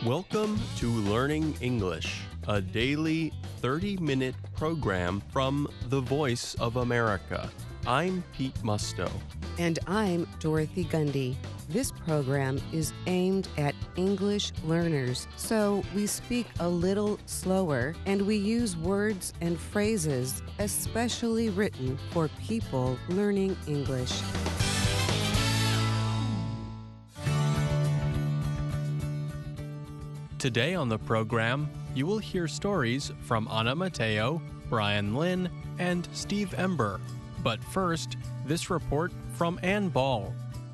Welcome to Learning English, a daily 30-minute program from the Voice of America. I'm Pete Musto. And I'm Dorothy Gundy. This program is aimed at English learners, so we speak a little slower and we use words and phrases especially written for people learning English. Today on the program, you will hear stories from Anna Mateo, Brian Lynn, and Steve Ember. But first, this report from Ann Ball.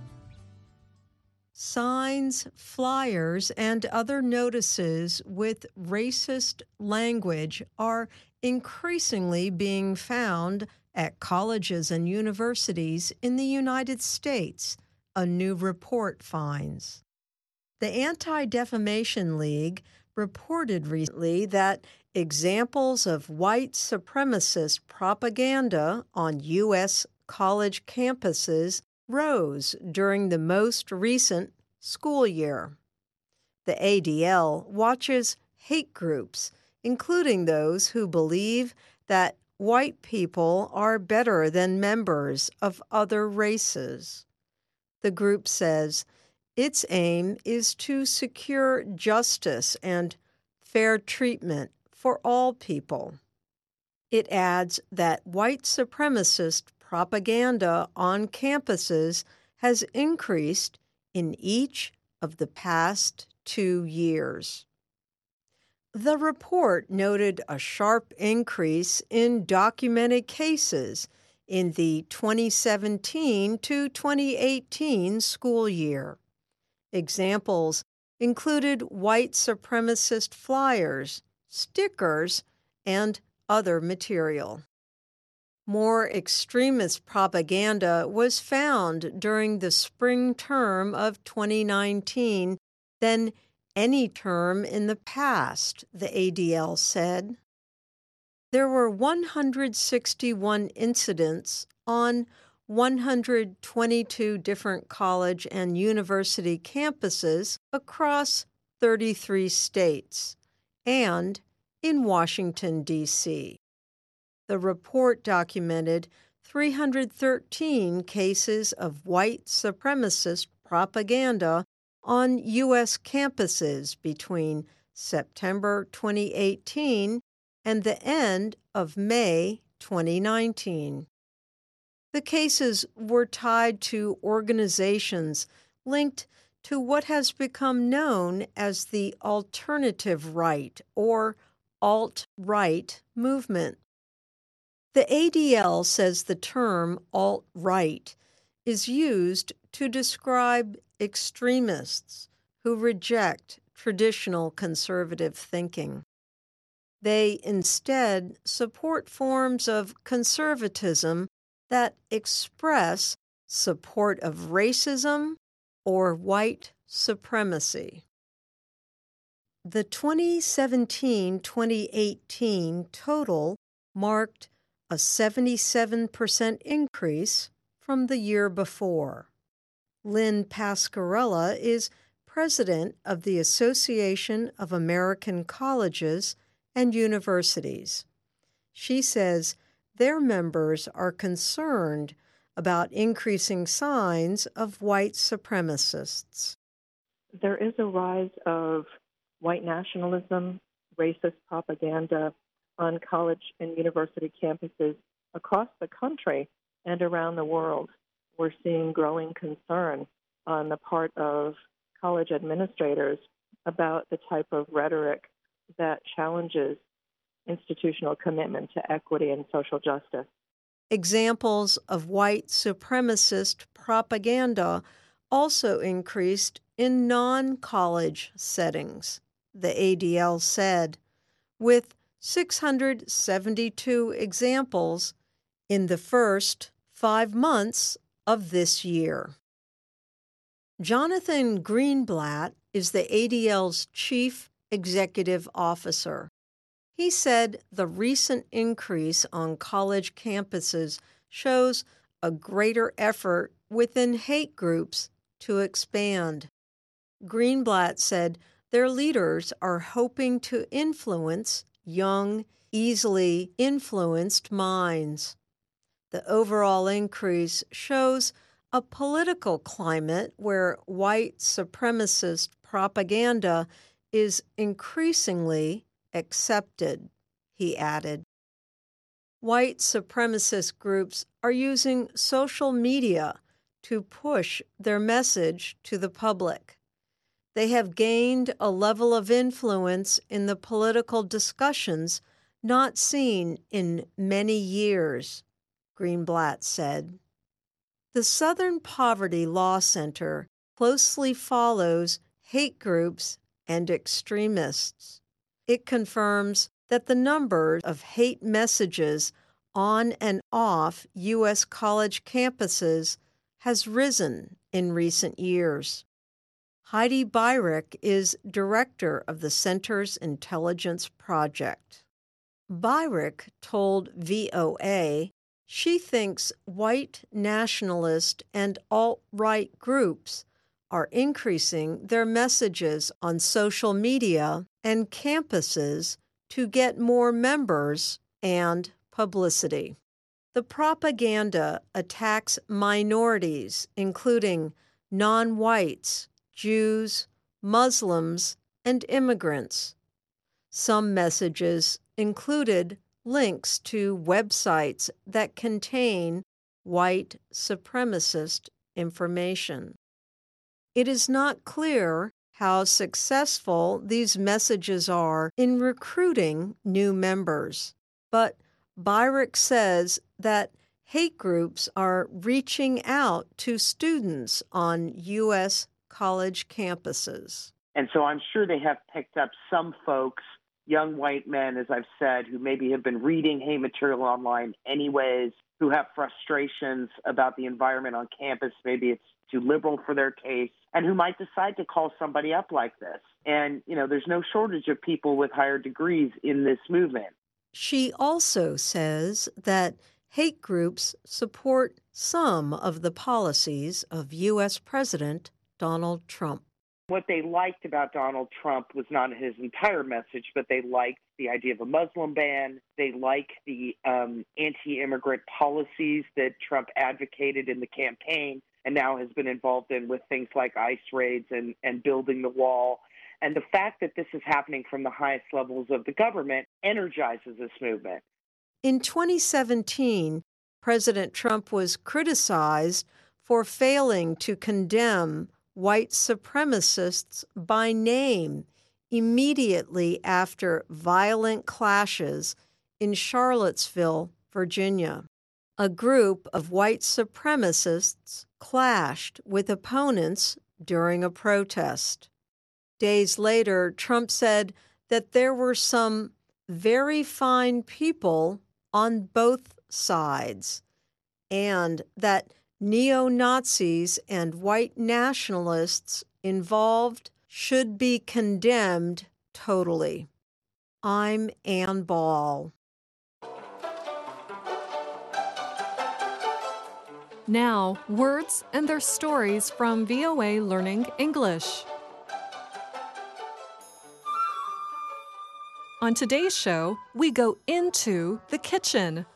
Signs, flyers, and other notices with racist language are increasingly being found at colleges and universities in the United States, a new report finds. The Anti-Defamation League reported recently that examples of white supremacist propaganda on U.S. college campuses rose during the most recent school year. The ADL watches hate groups, including those who believe that white people are better than members of other races. The group says its aim is to secure justice and fair treatment for all people. It adds that white supremacist propaganda on campuses has increased in each of the past 2 years. The report noted a sharp increase in documented cases in the 2017 to 2018 school year. Examples included white supremacist flyers, stickers, and other material. More extremist propaganda was found during the spring term of 2019 than any term in the past, the ADL said. There were 161 incidents on 122 different college and university campuses across 33 states and in Washington, D.C. The report documented 313 cases of white supremacist propaganda on U.S. campuses between September 2018 and the end of May 2019. The cases were tied to organizations linked to what has become known as the alternative right or alt-right movement. The ADL says the term alt-right is used to describe extremists who reject traditional conservative thinking. They instead support forms of conservatism that express support of racism or white supremacy. The 2017-2018 total marked a 77% increase from the year before. Lynn Pascarella is president of the Association of American Colleges and Universities. She says their members are concerned about increasing signs of white supremacists. There is a rise of white nationalism, racist propaganda on college and university campuses across the country and around the world. We're seeing growing concern on the part of college administrators about the type of rhetoric that challenges institutional commitment to equity and social justice. Examples of white supremacist propaganda also increased in non-college settings, the ADL said, with 672 examples in the first 5 months of this year. Jonathan Greenblatt is the ADL's chief executive officer. He said the recent increase on college campuses shows a greater effort within hate groups to expand. Greenblatt said Their leaders are hoping to influence young, easily influenced minds. The overall increase shows a political climate where white supremacist propaganda is increasingly accepted, he added. White supremacist groups are using social media to push their message to the public. They have gained a level of influence in the political discussions not seen in many years, Greenblatt said. The Southern Poverty Law Center closely follows hate groups and extremists. It confirms that the number of hate messages on and off U.S. college campuses has risen in recent years. Heidi Beirich is director of the Center's Intelligence Project. Beirich told VOA she thinks white nationalist and alt-right groups are increasing their messages on social media and campuses to get more members and publicity. The propaganda attacks minorities, including non-whites, Jews, Muslims, and immigrants. Some messages included links to websites that contain white supremacist information. It is not clear how successful these messages are in recruiting new members, but Beirich says that hate groups are reaching out to students on U.S. college campuses. And so I'm sure they have picked up some folks, young white men, as I've said, who maybe have been reading hate material online anyways, who have frustrations about the environment on campus. Maybe it's too liberal for their taste, and who might decide to call somebody up like this. And, there's no shortage of people with higher degrees in this movement. She also says that hate groups support some of the policies of U.S. President Donald Trump. What they liked about Donald Trump was not his entire message, but they liked the idea of a Muslim ban. They liked the anti-immigrant policies that Trump advocated in the campaign and now has been involved in with things like ICE raids and building the wall. And the fact that this is happening from the highest levels of the government energizes this movement. In 2017, President Trump was criticized for failing to condemn white supremacists by name immediately after violent clashes in Charlottesville, Virginia. A group of white supremacists clashed with opponents during a protest. Days later, Trump said that there were some very fine people on both sides, and that neo-Nazis and white nationalists involved should be condemned totally. I'm Ann Ball. Now, words and their stories from VOA Learning English. On today's show, we go into the kitchen.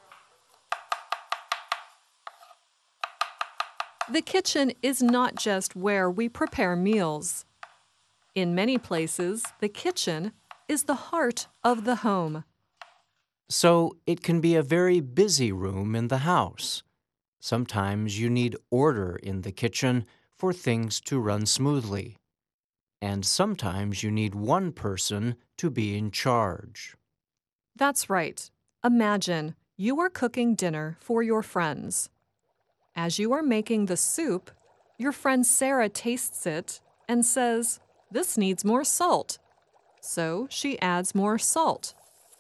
The kitchen is not just where we prepare meals. In many places, the kitchen is the heart of the home. So it can be a very busy room in the house. Sometimes you need order in the kitchen for things to run smoothly. And sometimes you need one person to be in charge. That's right. Imagine you are cooking dinner for your friends. As you are making the soup, your friend Sarah tastes it and says, "This needs more salt." So she adds more salt.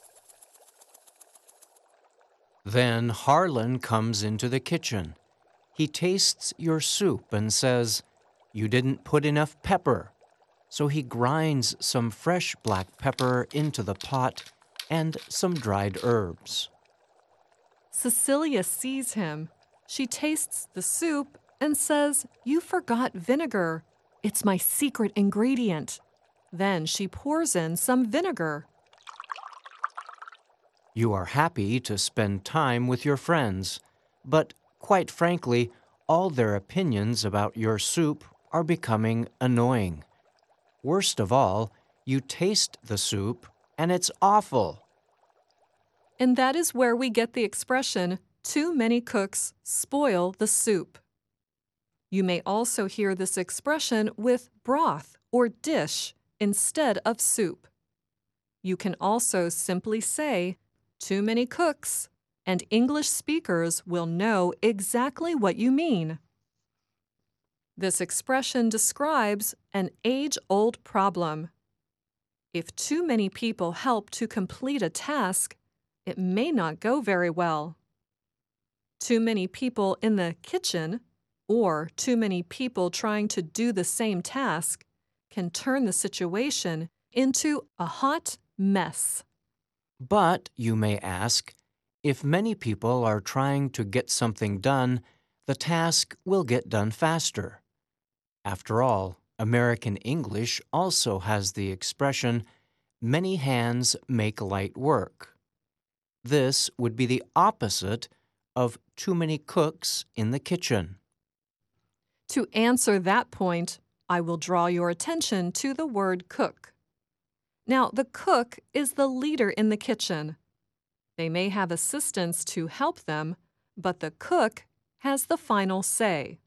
Then Harlan comes into the kitchen. He tastes your soup and says, "You didn't put enough pepper." So he grinds some fresh black pepper into the pot and some dried herbs. Cecilia sees him. She tastes the soup and says, "You forgot vinegar. It's my secret ingredient." Then she pours in some vinegar. You are happy to spend time with your friends, but quite frankly, all their opinions about your soup are becoming annoying. Worst of all, you taste the soup and it's awful. And that is where we get the expression, too many cooks spoil the soup. You may also hear this expression with broth or dish instead of soup. You can also simply say, too many cooks, and English speakers will know exactly what you mean. This expression describes an age-old problem. If too many people help to complete a task, it may not go very well. Too many people in the kitchen, or too many people trying to do the same task, can turn the situation into a hot mess. But, you may ask, if many people are trying to get something done, the task will get done faster. After all, American English also has the expression, many hands make light work. This would be the opposite of too many cooks in the kitchen. To answer that point, I will draw your attention to the word cook. Now, the cook is the leader in the kitchen. They may have assistants to help them, but the cook has the final say.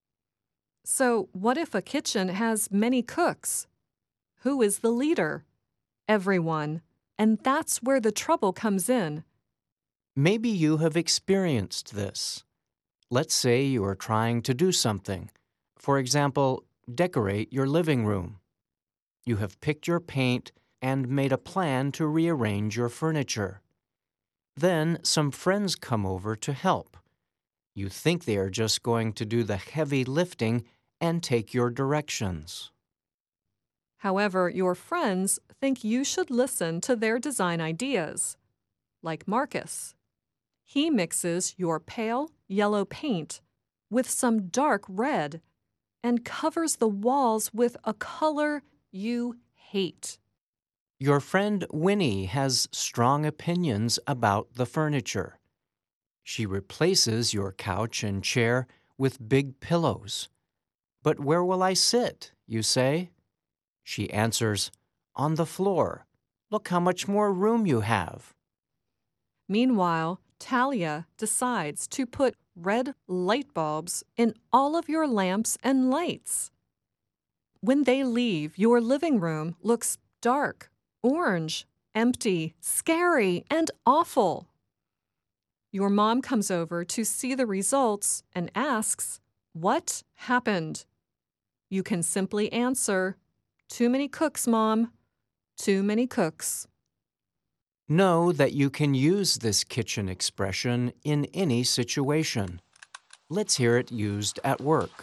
So, what if a kitchen has many cooks? Who is the leader? Everyone. And that's where the trouble comes in. Maybe you have experienced this. Let's say you are trying to do something. For example, decorate your living room. You have picked your paint and made a plan to rearrange your furniture. Then some friends come over to help. You think they are just going to do the heavy lifting and take your directions. However, your friends think you should listen to their design ideas. Like Marcus. He mixes your pale yellow paint with some dark red and covers the walls with a color you hate. Your friend Winnie has strong opinions about the furniture. She replaces your couch and chair with big pillows. But where will I sit, you say? She answers, on the floor. Look how much more room you have. Meanwhile, Talia decides to put red light bulbs in all of your lamps and lights. When they leave, your living room looks dark, orange, empty, scary, and awful. Your mom comes over to see the results and asks, "What happened?" You can simply answer, "Too many cooks, Mom. Too many cooks." Know that you can use this kitchen expression in any situation. Let's hear it used at work.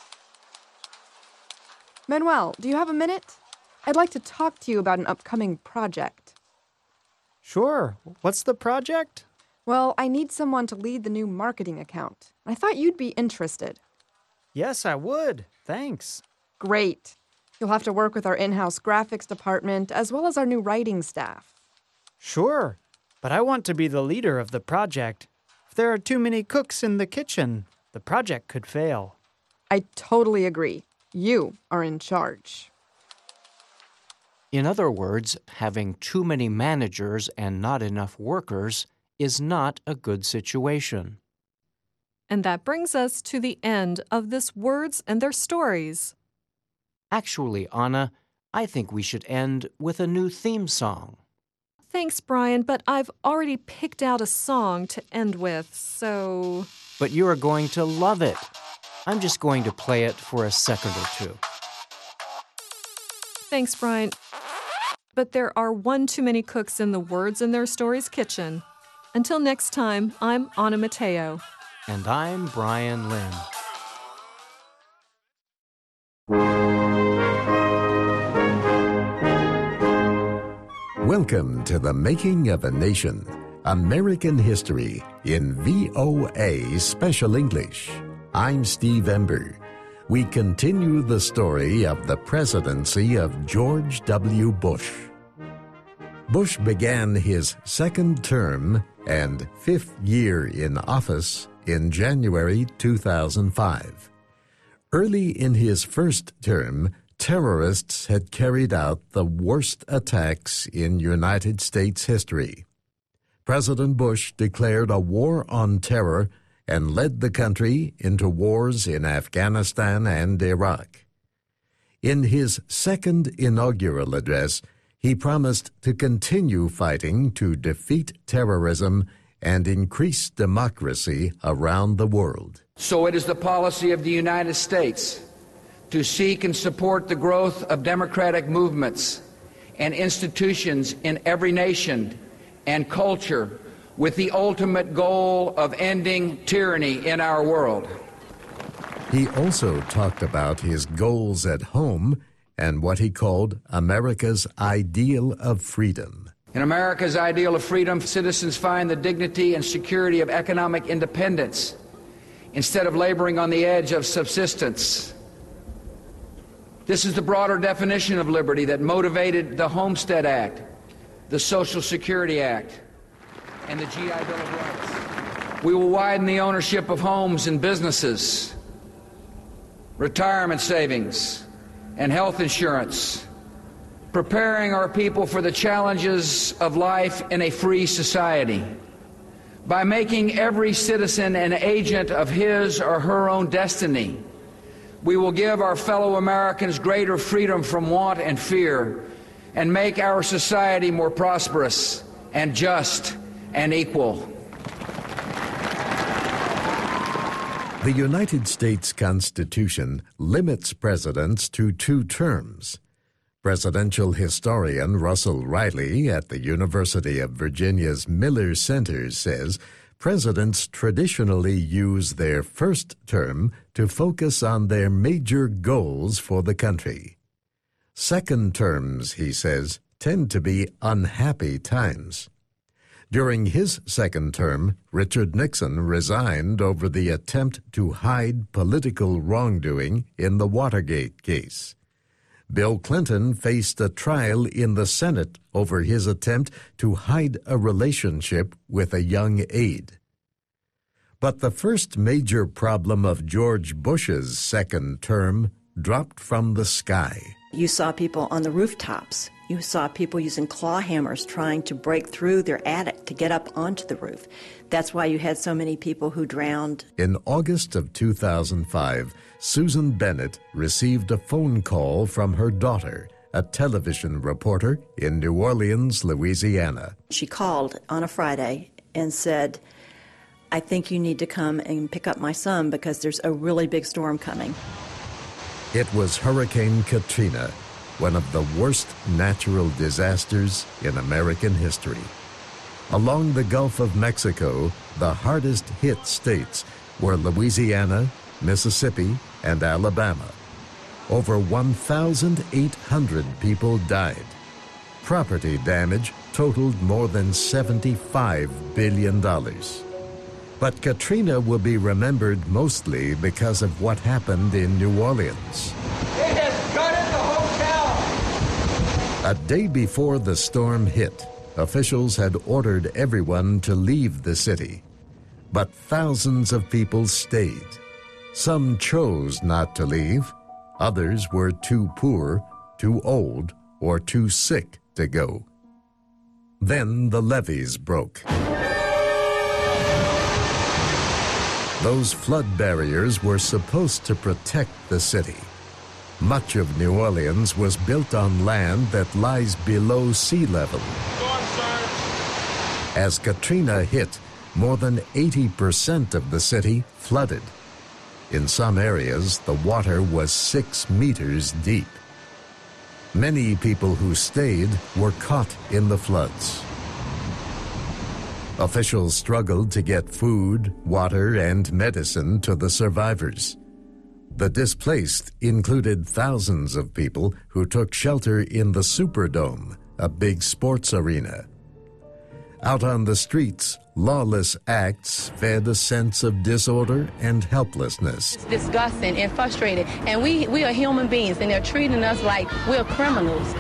Manuel, do you have a minute? I'd like to talk to you about an upcoming project. Sure. What's the project? Well, I need someone to lead the new marketing account. I thought you'd be interested. Yes, I would. Thanks. Great. You'll have to work with our in-house graphics department as well as our new writing staff. Sure, but I want to be the leader of the project. If there are too many cooks in the kitchen, the project could fail. I totally agree. You are in charge. In other words, having too many managers and not enough workers is not a good situation. And that brings us to the end of this Words and Their Stories. Actually, Anna, I think we should end with a new theme song. Thanks, Brian, but I've already picked out a song to end with, so... But you are going to love it. I'm just going to play it for a second or two. Thanks, Brian. But there are one too many cooks in the Words and Their Stories kitchen. Until next time, I'm Anna Mateo. And I'm Brian Lynn. Welcome to The Making of a Nation, American History in VOA Special English. I'm Steve Ember. we continue the story of the presidency of George W. Bush. Bush began his second term and fifth year in office in January 2005. Early in his first term, terrorists had carried out the worst attacks in United States history. President Bush declared a war on terror and led the country into wars in Afghanistan and Iraq. In his second inaugural address, he promised to continue fighting to defeat terrorism and increase democracy around the world. So it is the policy of the United States to seek and support the growth of democratic movements and institutions in every nation and culture with the ultimate goal of ending tyranny in our world. He also talked about his goals at home and what he called America's ideal of freedom. In America's ideal of freedom, citizens find the dignity and security of economic independence instead of laboring on the edge of subsistence. This is the broader definition of liberty that motivated the Homestead Act, the Social Security Act, and the GI Bill of Rights. We will widen the ownership of homes and businesses, retirement savings, and health insurance, preparing our people for the challenges of life in a free society. By making every citizen an agent of his or her own destiny, we will give our fellow Americans greater freedom from want and fear and make our society more prosperous and just and equal. The United States Constitution limits presidents to 2 terms. Presidential historian Russell Riley at the University of Virginia's Miller Center says presidents traditionally use their first term to focus on their major goals for the country. Second terms, he says, tend to be unhappy times. During his second term, Richard Nixon resigned over the attempt to hide political wrongdoing in the Watergate case. Bill Clinton faced a trial in the Senate over his attempt to hide a relationship with a young aide. But the first major problem of George Bush's second term dropped from the sky. You saw people on the rooftops. You saw people using claw hammers trying to break through their attic to get up onto the roof. That's why you had so many people who drowned. In August of 2005, Susan Bennett received a phone call from her daughter, a television reporter in New Orleans, Louisiana. She called on a Friday and said, "I think you need to come and pick up my son because there's a really big storm coming." It was Hurricane Katrina, one of the worst natural disasters in American history. Along the Gulf of Mexico, the hardest hit states were Louisiana, Mississippi, and Alabama. Over 1,800 people died. Property damage totaled more than $75 billion. But Katrina will be remembered mostly because of what happened in New Orleans. It has gutted the hotel! A day before the storm hit, officials had ordered everyone to leave the city. But thousands of people stayed. Some chose not to leave. Others were too poor, too old, or too sick to go. Then the levees broke. Those flood barriers were supposed to protect the city. Much of New Orleans was built on land that lies below sea level. As Katrina hit, more than 80% of the city flooded. In some areas, the water was 6 meters deep. Many people who stayed were caught in the floods. Officials struggled to get food, water, and medicine to the survivors. The displaced included thousands of people who took shelter in the Superdome, a big sports arena. Out on the streets, lawless acts fed a sense of disorder and helplessness. It's disgusting and frustrating, and we are human beings, and they're treating us like we're criminals.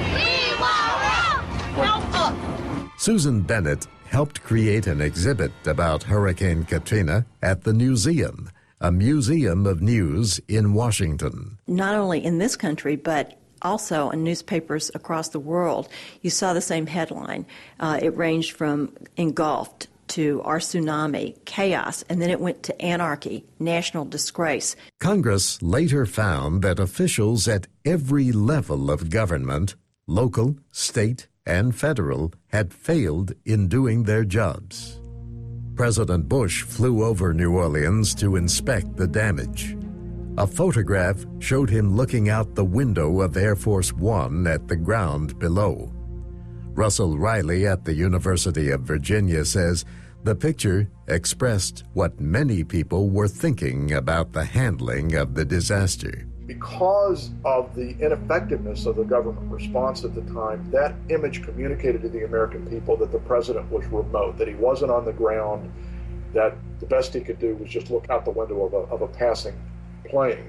Susan Bennett helped create an exhibit about Hurricane Katrina at the Newseum, a museum of news in Washington. Not only in this country, but also in newspapers across the world, you saw the same headline. It ranged from engulfed to our tsunami, chaos, and then it went to anarchy, national disgrace. Congress later found that officials at every level of government, local, state, and federal, had failed in doing their jobs. President Bush flew over New Orleans to inspect the damage. A photograph showed him looking out the window of Air Force One at the ground below. Russell Riley at the University of Virginia says the picture expressed what many people were thinking about the handling of the disaster. Because of the ineffectiveness of the government response at the time, that image communicated to the American people that the president was remote, that he wasn't on the ground, that the best he could do was just look out the window of a passing plane.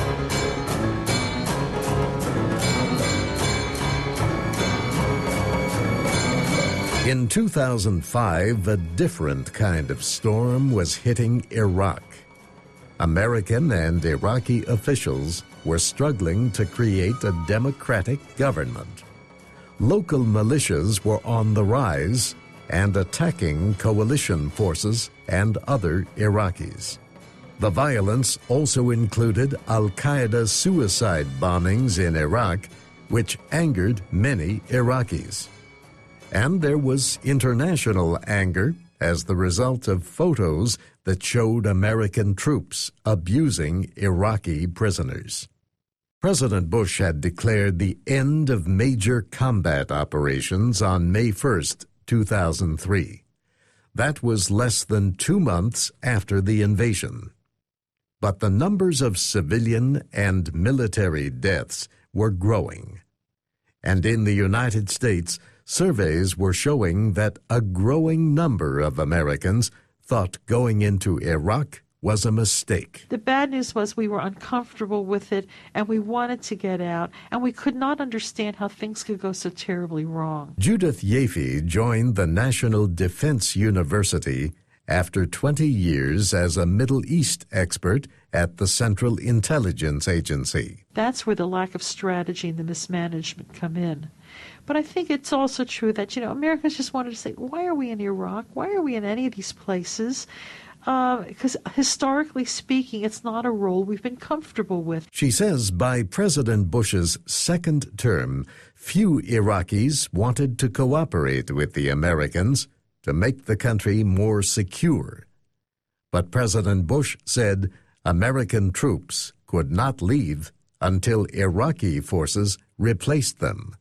In 2005, a different kind of storm was hitting Iraq. American and Iraqi officials were struggling to create a democratic government. Local militias were on the rise and attacking coalition forces and other Iraqis. The violence also included al-Qaeda suicide bombings in Iraq, which angered many Iraqis. And there was international anger as the result of photos that showed American troops abusing Iraqi prisoners. President Bush had declared the end of major combat operations on May 1st, 2003. That was less than 2 months after the invasion. But the numbers of civilian and military deaths were growing. And in the United States, surveys were showing that a growing number of Americans thought going into Iraq was a mistake. The bad news was we were uncomfortable with it, and we wanted to get out, and we could not understand how things could go so terribly wrong. Judith Yaffe joined the National Defense University after 20 years as a Middle East expert at the Central Intelligence Agency. That's where the lack of strategy and the mismanagement come in. But I think it's also true that, Americans just wanted to say, why are we in Iraq? Why are we in any of these places? Because historically speaking, it's not a role we've been comfortable with. She says by President Bush's second term, few Iraqis wanted to cooperate with the Americans to make the country more secure. But President Bush said American troops could not leave until Iraqi forces replaced them.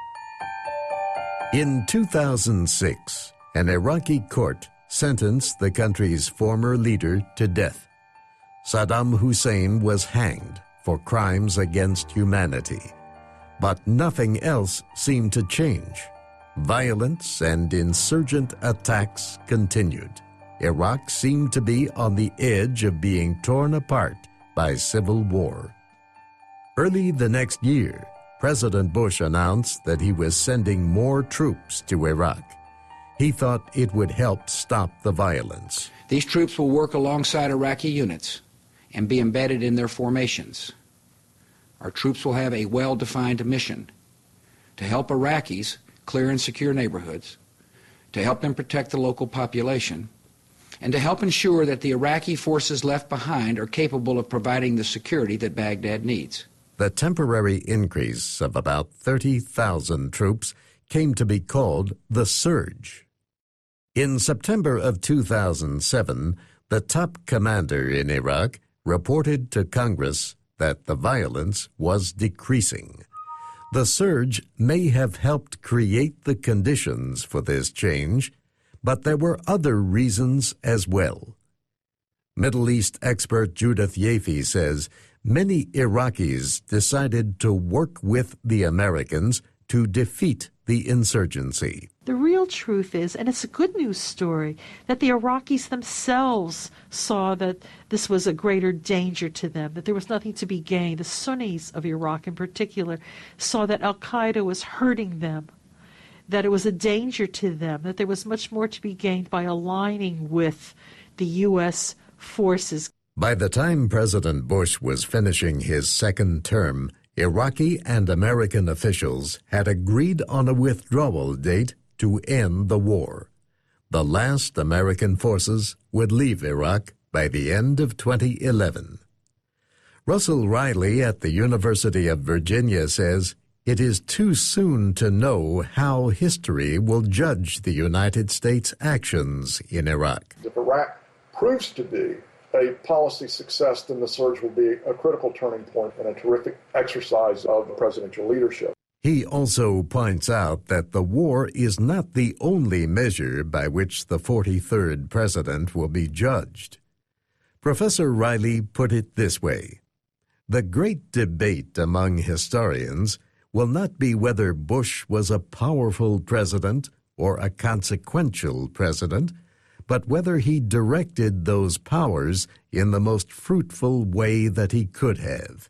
In 2006, an Iraqi court sentenced the country's former leader to death. Saddam Hussein was hanged for crimes against humanity. But nothing else seemed to change. Violence and insurgent attacks continued. Iraq seemed to be on the edge of being torn apart by civil war. Early the next year, President Bush announced that he was sending more troops to Iraq. He thought it would help stop the violence. These troops will work alongside Iraqi units and be embedded in their formations. Our troops will have a well-defined mission to help Iraqis clear and secure neighborhoods, to help them protect the local population, and to help ensure that the Iraqi forces left behind are capable of providing the security that Baghdad needs. The temporary increase of about 30,000 troops came to be called the Surge. In September of 2007, the top commander in Iraq reported to Congress that the violence was decreasing. The surge may have helped create the conditions for this change, but there were other reasons as well. Middle East expert Judith Yaffe says many Iraqis decided to work with the Americans to defeat the insurgency. The real real truth is, and it's a good news story, that the Iraqis themselves saw that this was a greater danger to them, that there was nothing to be gained. The Sunnis of Iraq in particular saw that al-Qaeda was hurting them, that it was a danger to them, that there was much more to be gained by aligning with the U.S. forces. By the time President Bush was finishing his second term, Iraqi and American officials had agreed on a withdrawal date to end the war. The last American forces would leave Iraq by the end of 2011. Russell Riley at the University of Virginia says it is too soon to know how history will judge the United States' actions in Iraq. If Iraq proves to be a policy success, then the surge will be a critical turning point and a terrific exercise of presidential leadership. He also points out that the war is not the only measure by which the 43rd president will be judged. Professor Riley put it this way: the great debate among historians will not be whether Bush was a powerful president or a consequential president, but whether he directed those powers in the most fruitful way that he could have.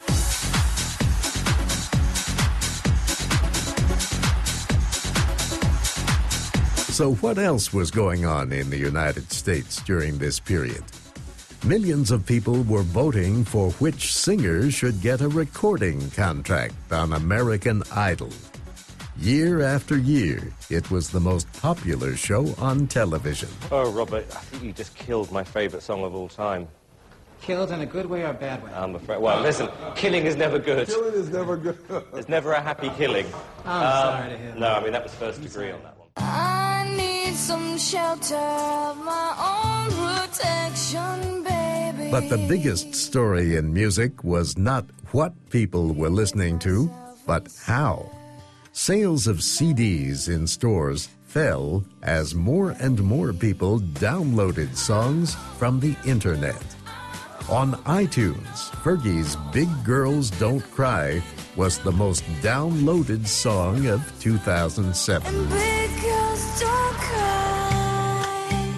So what else was going on in the United States during this period? Millions of people were voting for which singer should get a recording contract on American Idol. Year after year, it was the most popular show on television. Oh, Robert, I think you just killed my favorite song of all time. Killed in a good way or a bad way? I'm afraid. Well, listen, killing is never good. Killing is never good. There's never a happy killing. I'm sorry to hear that. No, I mean, that was first degree on that one. I need some shelter of my own protection, baby. But the biggest story in music was not what people were listening to, but how. Sales of CDs in stores fell as more and more people downloaded songs from the internet. On iTunes, Fergie's Big Girls Don't Cry was the most downloaded song of 2007. And big girls don't cry.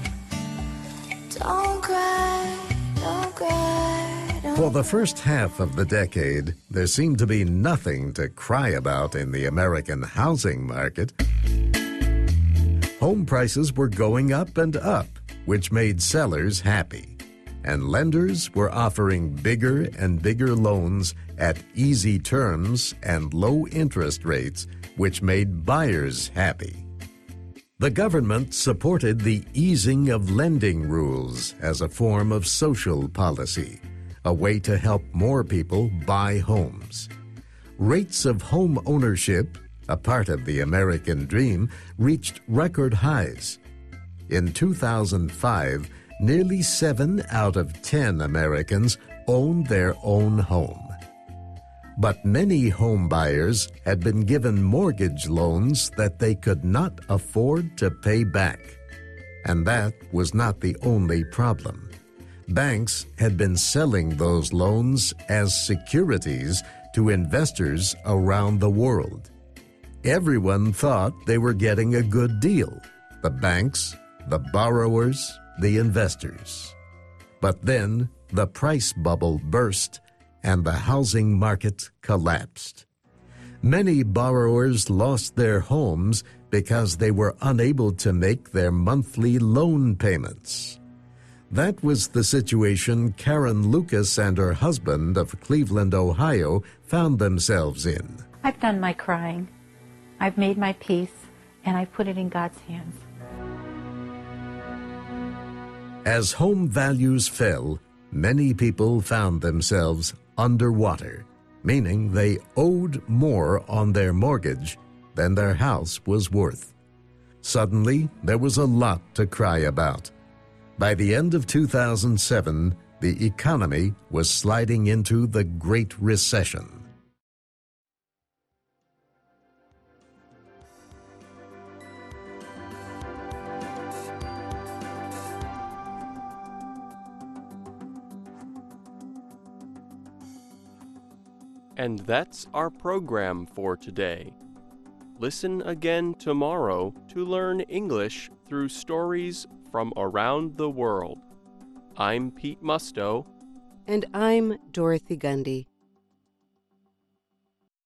Don't cry, don't cry, don't. For the first half of the decade, there seemed to be nothing to cry about in the American housing market. Home prices were going up and up, which made sellers happy. And lenders were offering bigger and bigger loans at easy terms and low interest rates, which made buyers happy. The government supported the easing of lending rules as a form of social policy, a way to help more people buy homes. Rates of home ownership, a part of the American dream, reached record highs. In 2005, nearly 7 out of 10 Americans owned their own home. But many home buyers had been given mortgage loans that they could not afford to pay back. And that was not the only problem. Banks had been selling those loans as securities to investors around the world. Everyone thought they were getting a good deal: the banks, the borrowers, the investors. But then the price bubble burst and the housing market collapsed. Many borrowers lost their homes because they were unable to make their monthly loan payments. That was the situation Karen Lucas and her husband of Cleveland, Ohio, found themselves in. I've done my crying. I've made my peace, and I've put it in God's hands. As home values fell, many people found themselves underwater, meaning they owed more on their mortgage than their house was worth. Suddenly, there was a lot to cry about. By the end of 2007, the economy was sliding into the Great Recession. And that's our program for today. Listen again tomorrow to learn English through stories from around the world. I'm Pete Musto. And I'm Dorothy Gundy.